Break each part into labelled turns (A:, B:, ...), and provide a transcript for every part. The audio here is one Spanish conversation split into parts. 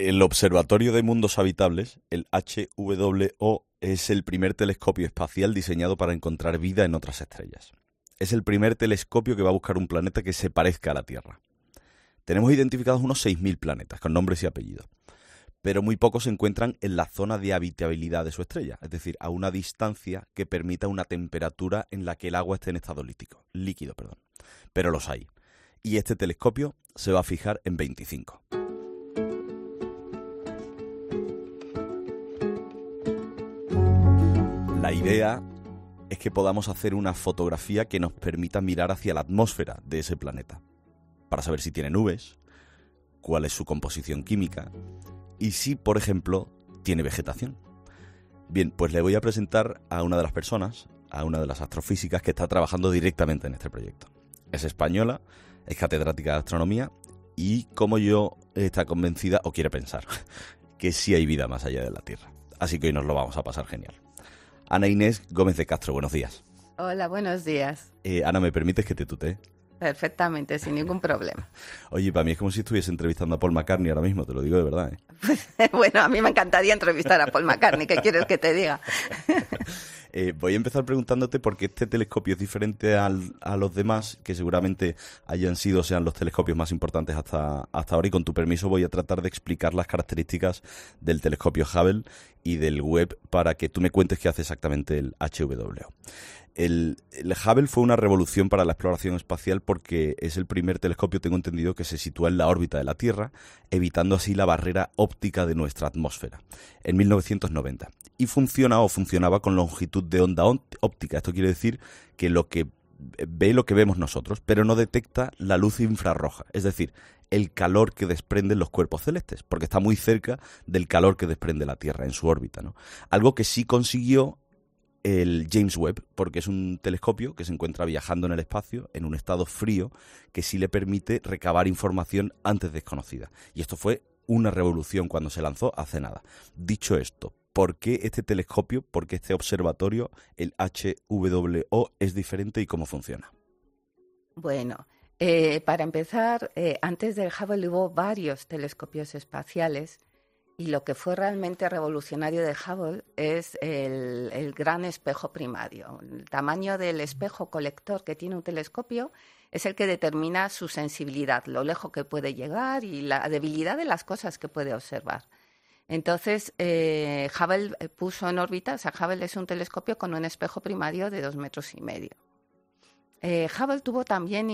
A: El Observatorio de Mundos Habitables, el HWO, es el primer telescopio espacial diseñado para encontrar vida en otras estrellas. Es el primer telescopio que va a buscar un planeta que se parezca a la Tierra. Tenemos identificados unos 6.000 planetas con nombres y apellidos, pero muy pocos se encuentran en la zona de habitabilidad de su estrella, es decir, a una distancia que permita una temperatura en la que el agua esté en estado líquido. Pero los hay. Y este telescopio se va a fijar en 25. La idea es que podamos hacer una fotografía que nos permita mirar hacia la atmósfera de ese planeta, para saber si tiene nubes, cuál es su composición química y si, por ejemplo, tiene vegetación. Bien, pues le voy a presentar a una de las personas, a una de las astrofísicas que está trabajando directamente en este proyecto. Es española, es catedrática de astronomía y, como yo, está convencida, o quiere pensar, que sí hay vida más allá de la Tierra. Así que hoy nos lo vamos a pasar genial. Ana Inés Gómez de Castro, buenos días.
B: Hola, buenos días.
A: Ana, ¿me permites que te tutee?
B: Perfectamente, sin ningún problema.
A: Oye, para mí es como si estuviese entrevistando a Paul McCartney ahora mismo, te lo digo de verdad, ¿eh?
B: Pues, bueno, a mí me encantaría entrevistar a Paul McCartney, ¿qué quieres que te diga?
A: Voy a empezar preguntándote por qué este telescopio es diferente a los demás, que seguramente sean los telescopios más importantes hasta ahora, y con tu permiso voy a tratar de explicar las características del telescopio Hubble y del Webb para que tú me cuentes qué hace exactamente el HWO. El Hubble fue una revolución para la exploración espacial porque es el primer telescopio, tengo entendido, que se sitúa en la órbita de la Tierra, evitando así la barrera óptica de nuestra atmósfera, en 1990. Y funcionaba con longitud de onda óptica. Esto quiere decir que lo que vemos nosotros, pero no detecta la luz infrarroja, es decir, el calor que desprenden los cuerpos celestes, porque está muy cerca del calor que desprende la Tierra en su órbita, ¿no? Algo que sí consiguió el James Webb, porque es un telescopio que se encuentra viajando en el espacio en un estado frío que sí le permite recabar información antes desconocida. Y esto fue una revolución cuando se lanzó hace nada. Dicho esto, ¿por qué este telescopio, por qué este observatorio, el HWO, es diferente y cómo funciona?
B: Bueno, para empezar, antes del Hubble hubo varios telescopios espaciales. Y lo que fue realmente revolucionario de Hubble es el gran espejo primario. El tamaño del espejo colector que tiene un telescopio es el que determina su sensibilidad, lo lejos que puede llegar y la debilidad de las cosas que puede observar. Entonces, Hubble puso en órbita, Hubble es un telescopio con un espejo primario de 2,5 metros. Hubble tuvo también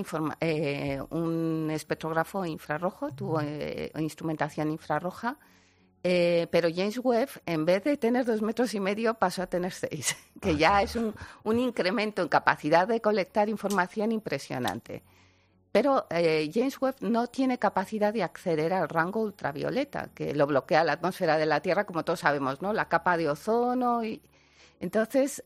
B: un espectrógrafo infrarrojo, tuvo instrumentación infrarroja, pero James Webb, en vez de tener 2,5 metros, pasó a tener 6, que ya es un incremento en capacidad de colectar información impresionante. Pero James Webb no tiene capacidad de acceder al rango ultravioleta, que lo bloquea la atmósfera de la Tierra, como todos sabemos, ¿no? La capa de ozono. Entonces,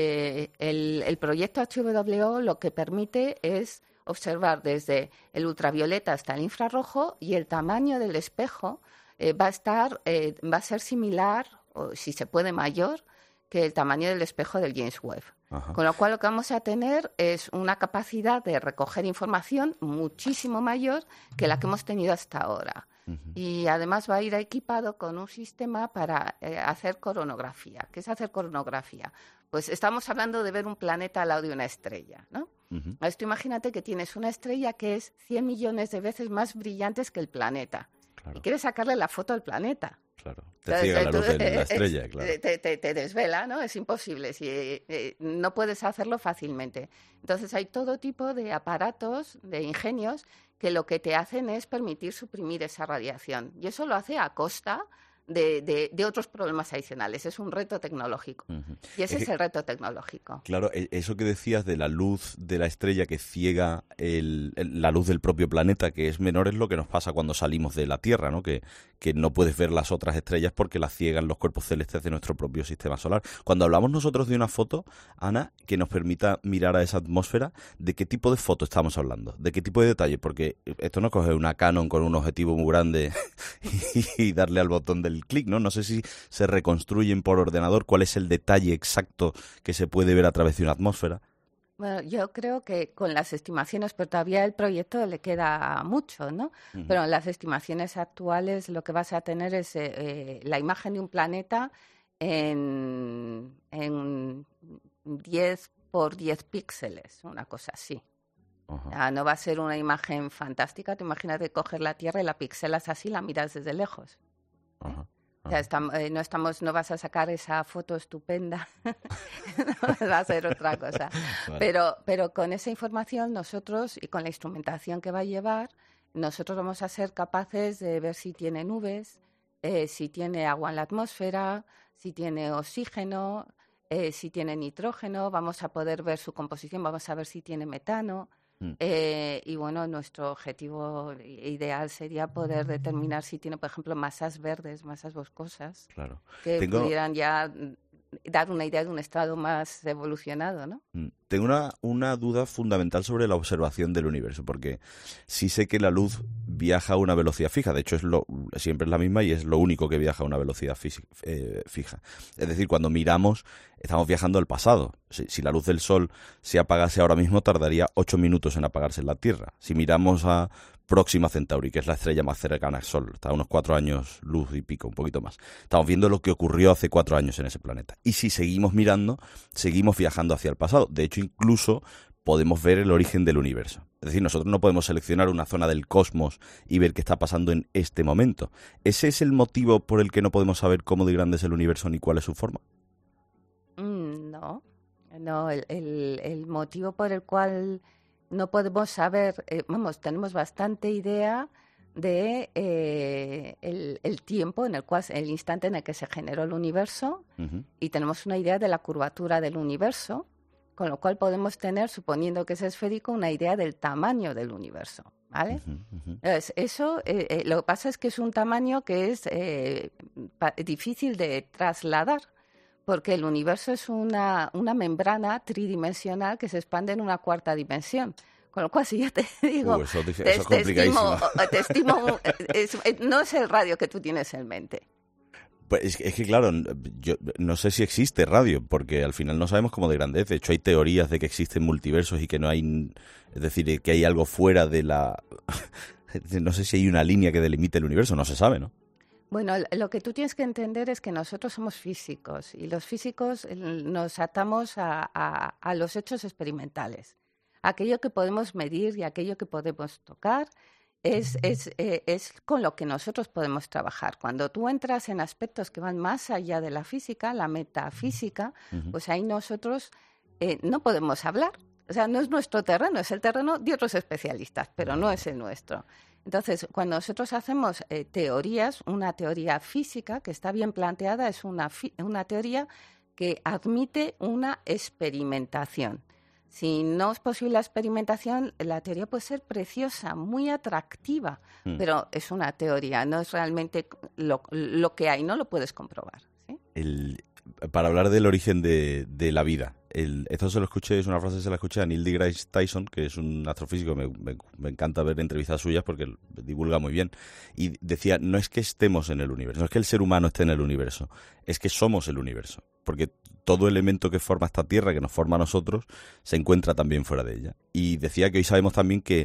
B: el proyecto HWO lo que permite es observar desde el ultravioleta hasta el infrarrojo, y el tamaño del espejo va a ser similar, o si se puede mayor, que el tamaño del espejo del James Webb. Ajá. Con lo cual lo que vamos a tener es una capacidad de recoger información muchísimo mayor que la que hemos tenido hasta ahora. Uh-huh. Y además va a ir equipado con un sistema para hacer coronografía. ¿Qué es hacer coronografía? Pues estamos hablando de ver un planeta al lado de una estrella, ¿no? Uh-huh. Esto, imagínate que tienes una estrella que es 100 millones de veces más brillante que el planeta. Claro. Y quieres sacarle la foto al planeta.
A: Claro, te ciega la luz de la estrella, claro.
B: Te desvela, ¿no? Es imposible, no puedes hacerlo fácilmente. Entonces hay todo tipo de aparatos, de ingenios, que lo que te hacen es permitir suprimir esa radiación. Y eso lo hace a costa de otros problemas adicionales. Es un reto tecnológico. Uh-huh. Y ese es el reto tecnológico.
A: Claro, eso que decías de la luz de la estrella que ciega la luz del propio planeta, que es menor, es lo que nos pasa cuando salimos de la Tierra, ¿no? Que no puedes ver las otras estrellas porque las ciegan los cuerpos celestes de nuestro propio sistema solar. Cuando hablamos nosotros de una foto, Ana, que nos permita mirar a esa atmósfera, ¿de qué tipo de foto estamos hablando? ¿De qué tipo de detalle? Porque esto no es coger una Canon con un objetivo muy grande y darle al botón del clic, ¿no? No sé si se reconstruyen por ordenador. ¿Cuál es el detalle exacto que se puede ver a través de una atmósfera?
B: Bueno, yo creo que con las estimaciones, pero todavía el proyecto le queda mucho, ¿no? Pero en las estimaciones actuales lo que vas a tener es la imagen de un planeta en 10 por 10 píxeles, una cosa así. No va a ser una imagen fantástica. Te imaginas de coger la Tierra y la pixelas así, la miras desde lejos.
A: Ajá.
B: O sea, no vas a sacar esa foto estupenda, no va a ser otra cosa. Vale. Pero con esa información nosotros, y con la instrumentación que va a llevar, nosotros vamos a ser capaces de ver si tiene nubes, si tiene agua en la atmósfera, si tiene oxígeno, si tiene nitrógeno, vamos a poder ver su composición, vamos a ver si tiene metano. Y bueno, nuestro objetivo ideal sería poder determinar si tiene, por ejemplo, masas verdes, masas boscosas, claro, que pudieran ya dar una idea de un estado más evolucionado, ¿no?
A: Tengo una duda fundamental sobre la observación del universo, porque sí sé que la luz viaja a una velocidad fija, de hecho siempre es la misma y es lo único que viaja a una velocidad fija. Es decir, cuando miramos, estamos viajando al pasado. Si la luz del Sol se apagase ahora mismo, tardaría 8 minutos en apagarse en la Tierra. Si miramos a Próxima Centauri, que es la estrella más cercana al Sol, está a unos 4 años luz y pico, un poquito más. Estamos viendo lo que ocurrió hace 4 años en ese planeta. Y si seguimos mirando, seguimos viajando hacia el pasado. De hecho, incluso podemos ver el origen del universo. Es decir, nosotros no podemos seleccionar una zona del cosmos y ver qué está pasando en este momento. ¿Ese es el motivo por el que no podemos saber cómo de grande es el universo ni cuál es su forma?
B: No, el motivo por el cual no podemos saber, tenemos bastante idea de el tiempo en el cual, el instante en el que se generó el universo, y tenemos una idea de la curvatura del universo, con lo cual podemos tener, suponiendo que es esférico, una idea del tamaño del universo, ¿vale? Entonces, eso, lo que pasa es que es un tamaño que es difícil de trasladar, porque el universo es una membrana tridimensional que se expande en una cuarta dimensión. Con lo cual, si yo te digo,
A: eso es complicadísimo.
B: Te estimo no es el radio que tú tienes en mente.
A: Pues es que claro, yo no sé si existe radio, porque al final no sabemos cómo de grande es. De hecho, hay teorías de que existen multiversos y que no hay, es decir, que hay algo fuera de la... No sé si hay una línea que delimite el universo, no se sabe, ¿no?
B: Bueno, lo que tú tienes que entender es que nosotros somos físicos y los físicos nos atamos a los hechos experimentales. Aquello que podemos medir y aquello que podemos tocar es con lo que nosotros podemos trabajar. Cuando tú entras en aspectos que van más allá de la física, la metafísica, pues ahí nosotros no podemos hablar. O sea, no es nuestro terreno, es el terreno de otros especialistas, pero no es el nuestro. Entonces, cuando nosotros hacemos teorías, una teoría física que está bien planteada es una teoría que admite una experimentación. Si no es posible la experimentación, la teoría puede ser preciosa, muy atractiva, pero es una teoría, no es realmente lo que hay, no lo puedes comprobar, ¿sí?
A: Para hablar del origen de la vida, esto se lo escuché, es una frase que se la escuché a Neil deGrasse Tyson, que es un astrofísico, me encanta ver entrevistas suyas porque divulga muy bien, y decía, no es que estemos en el universo, no es que el ser humano esté en el universo, es que somos el universo, porque todo elemento que forma esta Tierra, que nos forma a nosotros, se encuentra también fuera de ella. Y decía que hoy sabemos también que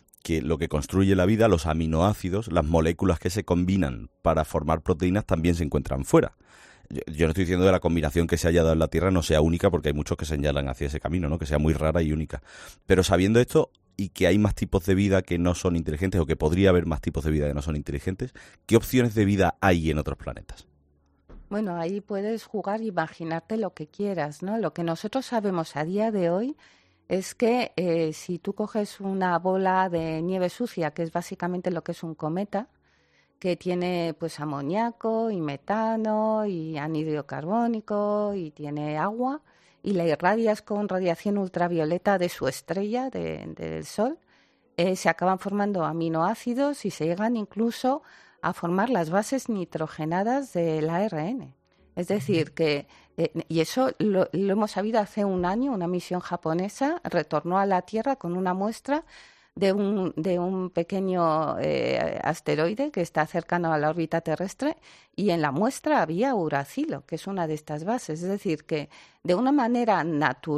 A: lo que construye la vida, los aminoácidos, las moléculas que se combinan para formar proteínas, también se encuentran fuera. Yo no estoy diciendo que la combinación que se haya dado en la Tierra no sea única, porque hay muchos que señalan hacia ese camino, ¿no? Que sea muy rara y única. Pero sabiendo esto y que hay más tipos de vida que no son inteligentes, o que podría haber más tipos de vida que no son inteligentes, ¿qué opciones de vida hay en otros planetas?
B: Bueno, ahí puedes jugar y imaginarte lo que quieras, ¿no? Lo que nosotros sabemos a día de hoy es que si tú coges una bola de nieve sucia, que es básicamente lo que es un cometa, que tiene pues amoníaco y metano y anhídrido carbónico y tiene agua, y la irradias con radiación ultravioleta de su estrella, del Sol, se acaban formando aminoácidos y se llegan incluso a formar las bases nitrogenadas del ARN. Es decir, que y eso lo hemos sabido hace un año. Una misión japonesa retornó a la Tierra con una muestra de un pequeño asteroide que está cercano a la órbita terrestre, y en la muestra había uracilo, que es una de estas bases. Es decir, que de una manera natural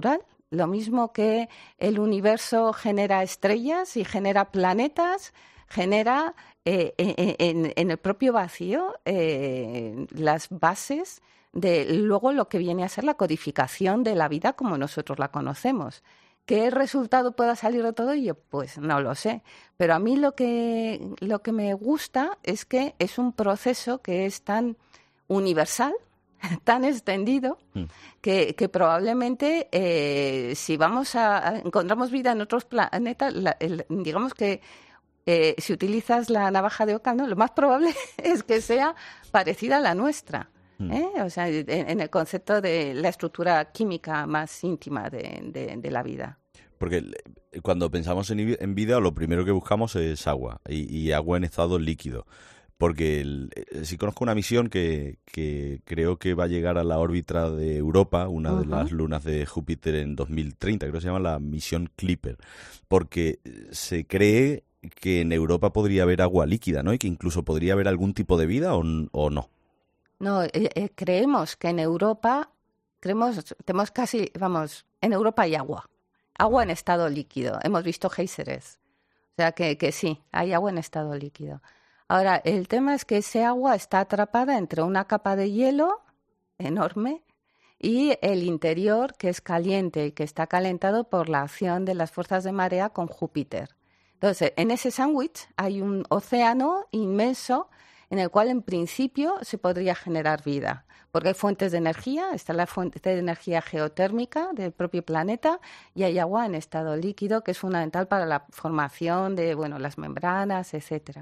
B: lo mismo que el universo genera estrellas y genera planetas, genera en el propio vacío las bases de luego lo que viene a ser la codificación de la vida como nosotros la conocemos. ¿Qué resultado pueda salir de todo ello? Pues no lo sé. Pero a mí lo que me gusta es que es un proceso que es tan universal, tan extendido, que probablemente si encontramos vida en otros planetas, digamos que si utilizas la navaja de Ockham, ¿no? Lo más probable es que sea parecida a la nuestra. O sea, en el concepto de la estructura química más íntima de la vida.
A: Porque cuando pensamos en vida, lo primero que buscamos es agua, y agua en estado líquido. Porque sí conozco una misión que creo que va a llegar a la órbita de Europa, una de las lunas de Júpiter en 2030, creo que se llama la misión Clipper, porque se cree que en Europa podría haber agua líquida, ¿no? Y que incluso podría haber algún tipo de vida o no.
B: No, creemos que en Europa, tenemos casi, en Europa hay agua en estado líquido. Hemos visto géiseres, o sea que sí, hay agua en estado líquido. Ahora, el tema es que ese agua está atrapada entre una capa de hielo enorme y el interior, que es caliente y que está calentado por la acción de las fuerzas de marea con Júpiter. Entonces, en ese sándwich hay un océano inmenso en el cual en principio se podría generar vida, porque hay fuentes de energía, está la fuente de energía geotérmica del propio planeta y hay agua en estado líquido que es fundamental para la formación de las membranas, etcétera.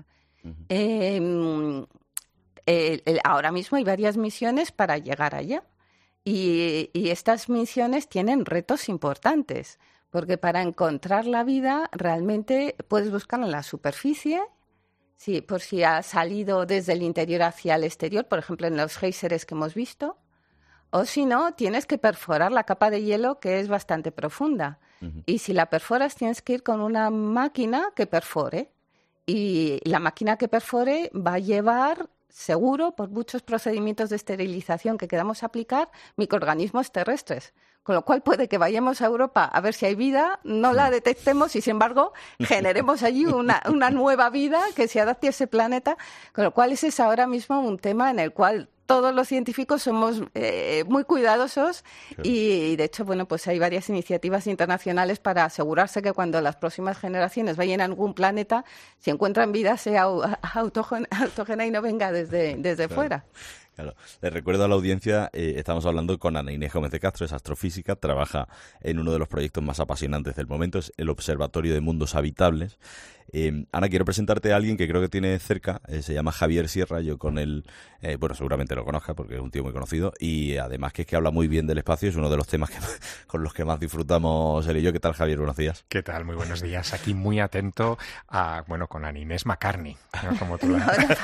B: Ahora mismo hay varias misiones para llegar allá y estas misiones tienen retos importantes, porque para encontrar la vida realmente puedes buscarla en la superficie. Sí, por si ha salido desde el interior hacia el exterior, por ejemplo, en los géiseres que hemos visto. O si no, tienes que perforar la capa de hielo, que es bastante profunda. Y si la perforas, tienes que ir con una máquina que perfore. Y la máquina que perfore va a llevar, seguro, por muchos procedimientos de esterilización que queramos aplicar, microorganismos terrestres. Con lo cual puede que vayamos a Europa a ver si hay vida, no la detectemos y, sin embargo, generemos allí una nueva vida que se adapte a ese planeta. Con lo cual ese es ahora mismo un tema en el cual todos los científicos somos muy cuidadosos y, de hecho, pues hay varias iniciativas internacionales para asegurarse que cuando las próximas generaciones vayan a algún planeta, si encuentran vida, sea autógena y no venga desde fuera.
A: Claro. Les recuerdo a la audiencia, estamos hablando con Ana Inés Gómez de Castro, es astrofísica, trabaja en uno de los proyectos más apasionantes del momento, es el Observatorio de Mundos Habitables. Ana, quiero presentarte a alguien que creo que tiene cerca, se llama Javier Sierra, yo con él, seguramente lo conozca porque es un tío muy conocido y además que es que habla muy bien del espacio, es uno de los temas con los que más disfrutamos él y yo. ¿Qué tal, Javier? Buenos días.
C: ¿Qué tal? Muy buenos días. Aquí muy atento con Ana Inés McCartney, ¿no? Como tú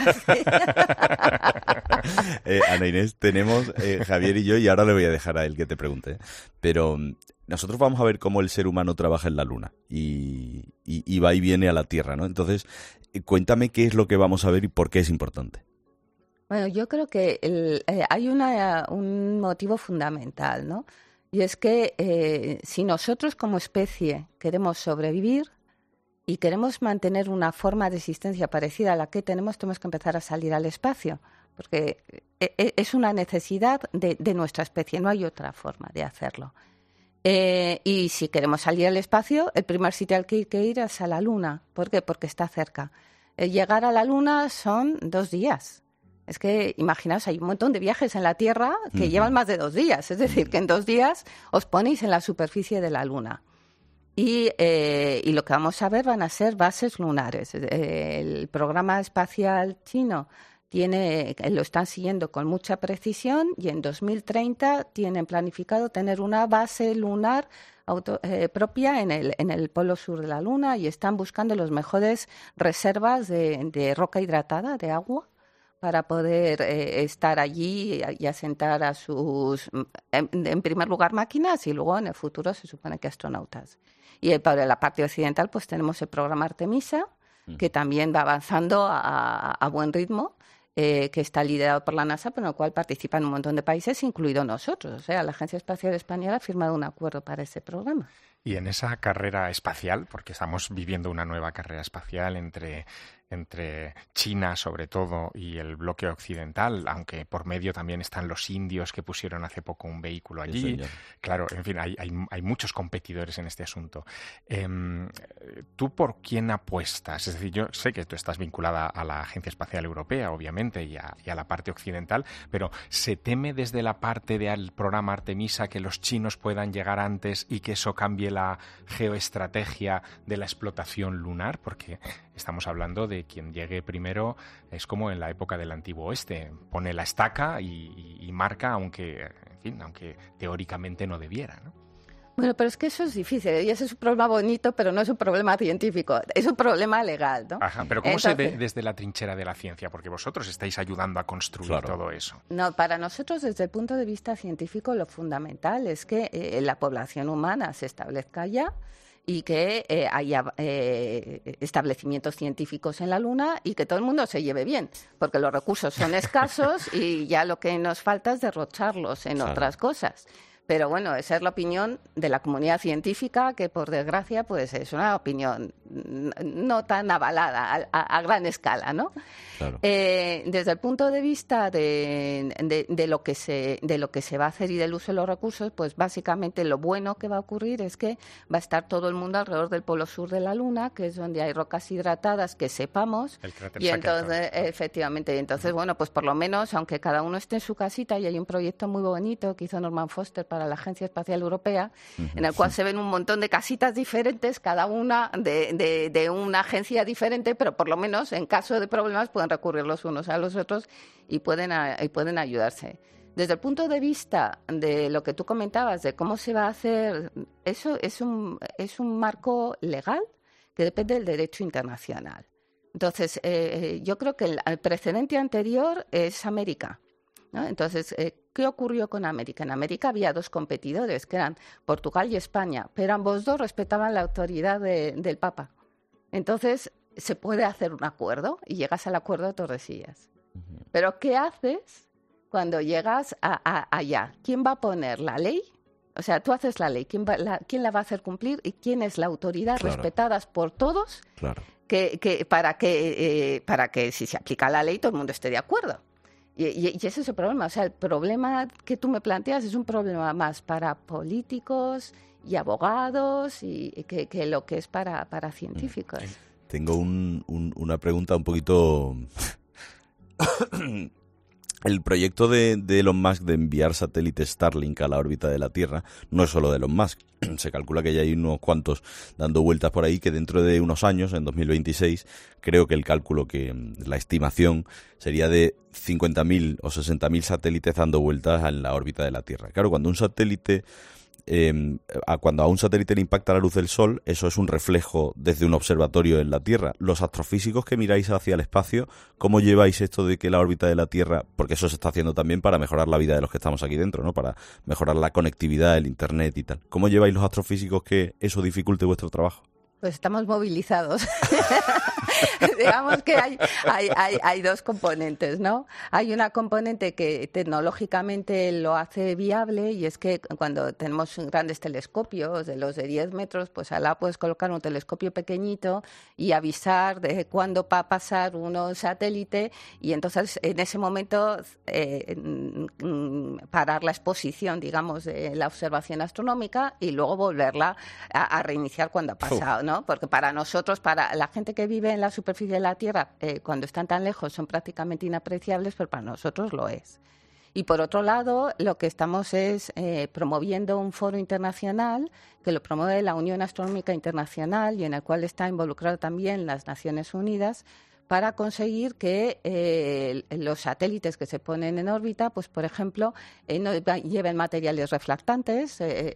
A: Ana Inés, tenemos Javier y yo, y ahora le voy a dejar a él que te pregunte, pero nosotros vamos a ver cómo el ser humano trabaja en la Luna y va y viene a la Tierra, ¿no? Entonces, cuéntame qué es lo que vamos a ver y por qué es importante.
B: Bueno, yo creo que hay un motivo fundamental, ¿no? Y es que si nosotros como especie queremos sobrevivir y queremos mantener una forma de existencia parecida a la que tenemos que empezar a salir al espacio, porque es una necesidad de nuestra especie, no hay otra forma de hacerlo. Y si queremos salir al espacio, el primer sitio al que hay que ir es a la Luna. ¿Por qué? Porque está cerca. Llegar a la Luna son 2 días. Es que, imaginaos, hay un montón de viajes en la Tierra que llevan más de 2 días. Es decir, que en 2 días os ponéis en la superficie de la Luna. Y lo que vamos a ver van a ser bases lunares. El programa espacial chino lo están siguiendo con mucha precisión y en 2030 tienen planificado tener una base lunar propia en el polo sur de la Luna y están buscando las mejores reservas de roca hidratada, de agua, para poder estar allí y asentar a sus, en primer lugar, máquinas y luego en el futuro se supone que astronautas. Y para la parte occidental pues tenemos el programa Artemisa, que también va avanzando a buen ritmo. que está liderado por la NASA, pero en el cual participan un montón de países, incluido nosotros. O sea, la Agencia Espacial Española ha firmado un acuerdo para ese programa.
C: Y en esa carrera espacial, porque estamos viviendo una nueva carrera espacial entre China, sobre todo, y el bloque occidental, aunque por medio también están los indios que pusieron hace poco un vehículo allí. Sí, claro, en fin, hay muchos competidores en este asunto. ¿Tú por quién apuestas? Es decir, yo sé que tú estás vinculada a la Agencia Espacial Europea, obviamente, y a la parte occidental, pero ¿se teme desde la parte del programa Artemisa que los chinos puedan llegar antes y que eso cambie la geoestrategia de la explotación lunar? Porque estamos hablando de quien llegue primero, es como en la época del Antiguo Oeste, pone la estaca y marca, aunque teóricamente no debiera, ¿no?
B: Bueno, pero es que eso es difícil, y ese es un problema bonito, pero no es un problema científico, es un problema legal, ¿no?
C: Ajá, pero ¿cómo se ve desde la trinchera de la ciencia? Porque vosotros estáis ayudando a construir todo eso.
B: No, para nosotros, desde el punto de vista científico, lo fundamental es que la población humana se establezca ya y que haya establecimientos científicos en la Luna y que todo el mundo se lleve bien, porque los recursos son escasos y ya lo que nos falta es derrocharlos en otras cosas. Pero bueno, esa es la opinión de la comunidad científica, que por desgracia pues es una opinión no tan avalada a gran escala, ¿no?
A: Claro.
B: Desde el punto de vista de lo que se va a hacer y del uso de los recursos, pues básicamente lo bueno que va a ocurrir es que va a estar todo el mundo alrededor del polo sur de la Luna, que es donde hay rocas hidratadas que sepamos.
C: El cráter
B: y entonces,
C: Shackleton.
B: efectivamente, y entonces, bueno, pues por lo menos, aunque cada uno esté en su casita, y hay un proyecto muy bonito que hizo Norman Foster para la Agencia Espacial Europea, en el cual se ven un montón de casitas diferentes, cada una de una agencia diferente, pero por lo menos en caso de problemas pueden recurrir los unos a los otros y pueden ayudarse. Desde el punto de vista de lo que tú comentabas, de cómo se va a hacer, eso es un marco legal que depende del derecho internacional. Entonces, yo creo que el precedente anterior es América, ¿no? Entonces, ¿qué ocurrió con América? En América había dos competidores, que eran Portugal y España, pero ambos dos respetaban la autoridad del Papa. Entonces, se puede hacer un acuerdo y llegas al acuerdo de Tordesillas. Pero, ¿qué haces cuando llegas allá? ¿Quién va a poner la ley? O sea, tú haces la ley, ¿quién la va a hacer cumplir? ¿Y quién es la autoridad respetadas por todos?
A: Claro.
B: Para que si se aplica la ley todo el mundo esté de acuerdo. Y ese es el problema. O sea, el problema que tú me planteas es un problema más para políticos y abogados y que lo que es para científicos.
A: Tengo una pregunta un poquito... El proyecto de Elon Musk de enviar satélites Starlink a la órbita de la Tierra no es solo de Elon Musk. Se calcula que ya hay unos cuantos dando vueltas por ahí, que dentro de unos años, en 2026, creo que la estimación sería de 50.000 o 60.000 satélites dando vueltas en la órbita de la Tierra. Claro, cuando a un satélite le impacta la luz del Sol, eso es un reflejo desde un observatorio en la Tierra. Los astrofísicos que miráis hacia el espacio, ¿cómo lleváis esto de que la órbita de la Tierra, porque eso se está haciendo también para mejorar la vida de los que estamos aquí dentro, ¿no? Para mejorar la conectividad, el internet y tal? ¿Cómo lleváis los astrofísicos que eso dificulte vuestro trabajo?
B: Pues estamos movilizados. Digamos que hay dos componentes, ¿no? Hay una componente que tecnológicamente lo hace viable, y es que cuando tenemos grandes telescopios, de los de 10 metros, pues al lado puedes colocar un telescopio pequeñito y avisar de cuándo va a pasar un satélite, y entonces en ese momento parar la exposición, digamos, de la observación astronómica y luego volverla a reiniciar cuando ha pasado, ¿no? Porque para nosotros, para la gente que vive en la superficie de la Tierra, cuando están tan lejos son prácticamente inapreciables, pero para nosotros lo es. Y por otro lado, lo que estamos es promoviendo un foro internacional que lo promueve la Unión Astronómica Internacional y en el cual está involucrado también las Naciones Unidas, para conseguir que los satélites que se ponen en órbita, pues por ejemplo, no lleven materiales reflectantes,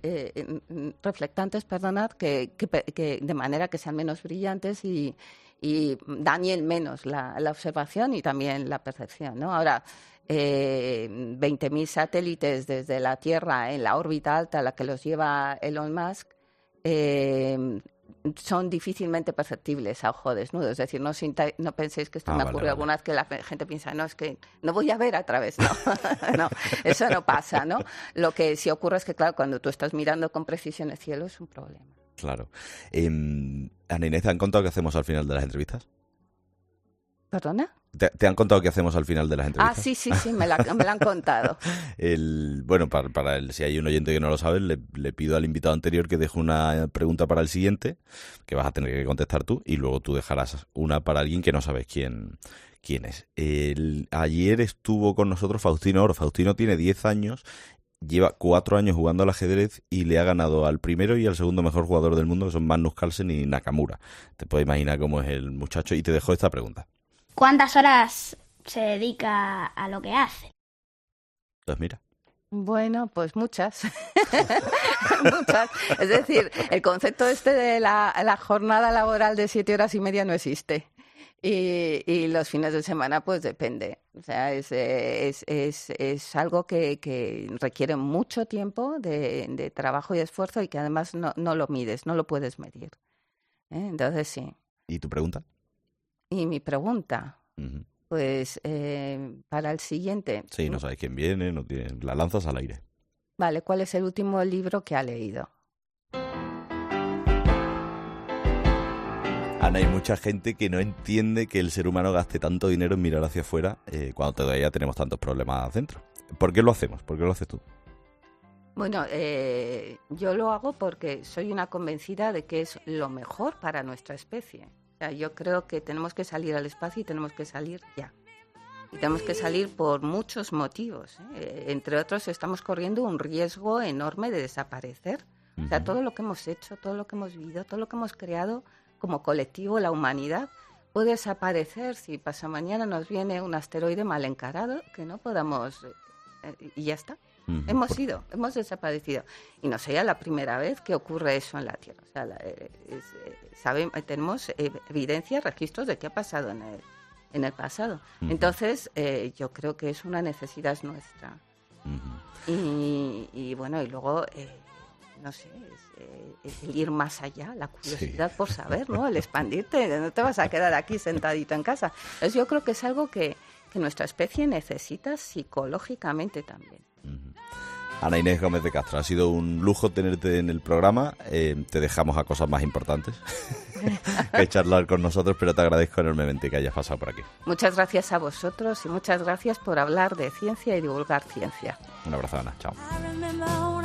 B: que de manera que sean menos brillantes y dañen menos la observación y también la percepción, ¿no? Ahora, 20.000 satélites desde la Tierra en la órbita alta, la que los lleva Elon Musk, son difícilmente perceptibles a ojo desnudo. Es decir, no penséis que esto me ocurrió alguna vez que la gente piensa, no, es que no voy a ver a través. No, no, eso no pasa, ¿no? Lo que sí ocurre es que, claro, cuando tú estás mirando con precisión el cielo es un problema.
A: Claro. Ana Inés, ¿te han contado qué hacemos al final de las entrevistas?
B: ¿Perdona?
A: ¿Te han contado qué hacemos al final de las entrevistas?
B: Sí, me la han contado.
A: Bueno, si hay un oyente que no lo sabe, le pido al invitado anterior que deje una pregunta para el siguiente, que vas a tener que contestar tú, y luego tú dejarás una para alguien que no sabes quién es. Ayer estuvo con nosotros Faustino Oro. Faustino tiene 10 años, lleva 4 años jugando al ajedrez y le ha ganado al primero y al segundo mejor jugador del mundo, que son Magnus Carlsen y Nakamura. Te puedes imaginar cómo es el muchacho, y te dejo esta pregunta.
D: ¿Cuántas horas se dedica a lo que hace?
A: Pues mira.
B: Bueno, pues muchas. Muchas. Es decir, el concepto de la jornada laboral de 7 horas y media no existe. Y los fines de semana, pues depende. O sea, es algo que requiere mucho tiempo de trabajo y esfuerzo, y que además no lo mides, no lo puedes medir. Entonces, sí.
A: ¿Y tu pregunta?
B: Y mi pregunta, pues para el siguiente.
A: Sí, no sabes quién viene, la lanzas al aire.
B: Vale, ¿cuál es el último libro que ha leído?
A: Ana, hay mucha gente que no entiende que el ser humano gaste tanto dinero en mirar hacia afuera cuando todavía tenemos tantos problemas dentro. ¿Por qué lo hacemos? ¿Por qué lo haces tú?
B: Bueno, yo lo hago porque soy una convencida de que es lo mejor para nuestra especie. O sea, yo creo que tenemos que salir al espacio y tenemos que salir ya. Y tenemos que salir por muchos motivos. Entre otros, estamos corriendo un riesgo enorme de desaparecer. O sea, todo lo que hemos hecho, todo lo que hemos vivido, todo lo que hemos creado como colectivo, la humanidad, puede desaparecer si pasado mañana nos viene un asteroide mal encarado, que no podamos... y ya está. Hemos desaparecido. Y no sería la primera vez que ocurre eso en la Tierra. O sea, tenemos evidencia, registros de qué ha pasado en el pasado. Entonces, yo creo que es una necesidad nuestra. Y bueno, y luego, no sé, es el ir más allá, la curiosidad por saber, ¿no? El expandirte, no te vas a quedar aquí sentadito en casa. Entonces, yo creo que es algo que nuestra especie necesita psicológicamente también.
A: Ana Inés Gómez de Castro, ha sido un lujo tenerte en el programa. Te dejamos a cosas más importantes que charlar con nosotros, pero te agradezco enormemente que hayas pasado por aquí.
B: Muchas gracias a vosotros y muchas gracias por hablar de ciencia y divulgar ciencia.
A: Un abrazo, Ana. Chao.